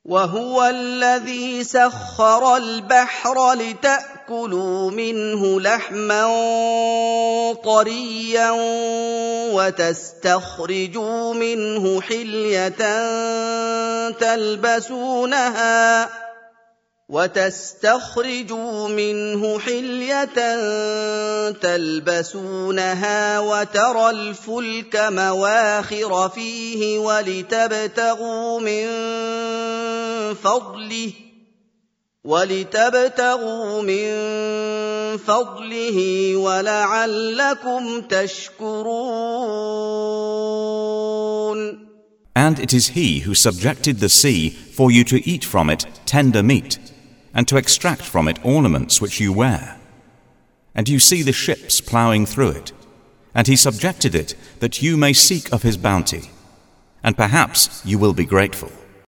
وهو الذي سخر البحر لتأكلوا منه لحما طريا وتستخرجوا منه حلية تلبسونها وترى الفلك مواخر فيه ولتبتغوا من فضله ولعلكم تشكرون. And it is He who subjected the sea for you to eat from it tender meat, and to extract from it ornaments which you wear. And you see the ships ploughing through it, and He subjected it that you may seek of His bounty, and perhaps you will be grateful.